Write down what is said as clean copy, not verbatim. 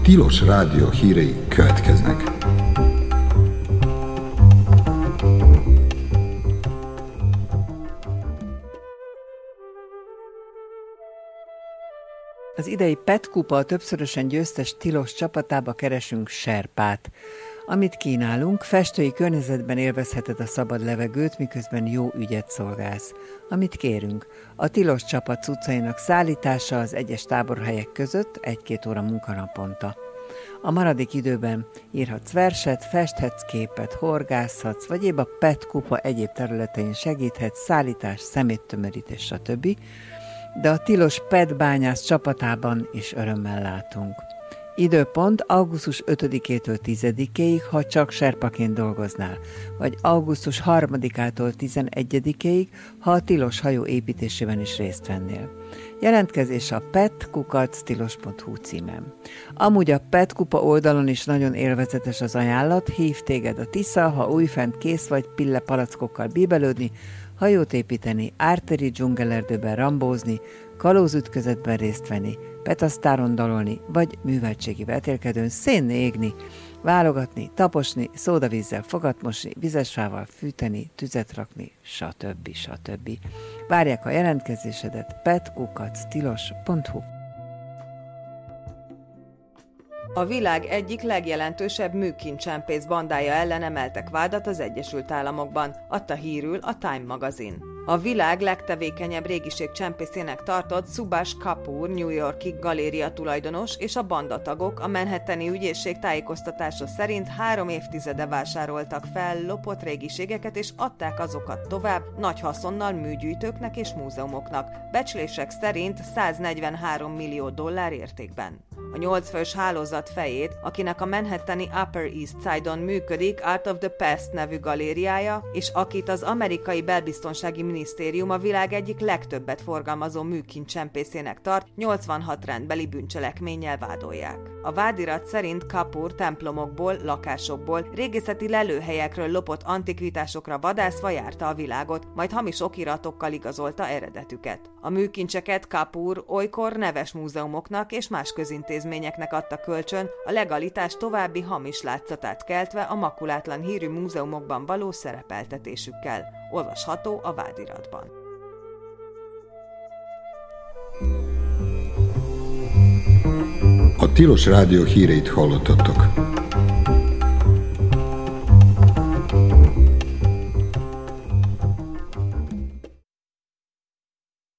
Tilos Rádió hírei következnek. Az idei PET kupa többszörösen győztes Tilos csapatába keresünk serpát. Amit kínálunk, festői környezetben élvezheted a szabad levegőt, miközben jó ügyet szolgálsz. Amit kérünk, a Tilos csapat cuccainak szállítása az egyes táborhelyek között 1-2 óra munkanaponta. A maradék időben írhatsz verset, festhetsz képet, horgászhatsz, vagy épp a PET kupa egyéb területein segíthetsz, szállítás, szeméttömörítés, stb., de a Tilos PET bányász csapatában is örömmel látunk. Időpont augusztus 5-től 10-ig, ha csak serpaként dolgoznál, vagy augusztus 3-től 11-ig, ha a Tilos hajó építésében is részt vennél. Jelentkezés a pet@tilos.hu címen. Amúgy a PET kupa oldalon is nagyon élvezetes az ajánlat, hív téged a Tisza, ha újfent kész vagy pille palackokkal bíbelődni, hajót építeni, árteri dzsungelerdőben rambózni, kalózütközetben részt venni, petasztáron dalolni, vagy műveltségi vetélkedőn szénné égni, válogatni, taposni, szódavízzel fogatmosni, vizesfával fűteni, tüzet rakni, stb. Várják a jelentkezésedet pet@tilos.hu. A világ egyik legjelentősebb műkincsempész bandája ellen emeltek vádat az Egyesült Államokban, adta hírül a Time magazin. A világ legtevékenyebb régiségcsempészének tartott Subhash Kapoor New York-i galéria tulajdonos és a bandatagok a Manhattani ügyészség tájékoztatása szerint 3 évtizede vásároltak fel lopott régiségeket és adták azokat tovább nagy haszonnal műgyűjtőknek és múzeumoknak, becslések szerint $143 millió értékben. A 8 fős hálózat fejét, akinek a manhattani Upper East Side-on működik Art of the Past nevű galériája, és akit az amerikai belbiztonsági minisztérium a világ egyik legtöbbet forgalmazó műkincsempészének tart, 86 rendbeli bűncselekménnyel vádolják. A vádirat szerint Kapoor templomokból, lakásokból, régészeti lelőhelyekről lopott antikvitásokra vadászva járta a világot, majd hamis okiratokkal igazolta eredetüket. A műkincseket Kapoor olykor neves múzeumoknak és más közintézményeknek adta kölcsön, a legalitás további hamis látszatát keltve a makulátlan hírű múzeumokban való szerepeltetésükkel. Olvasható a vádiratban. A Tilos Rádió híreit hallottatok.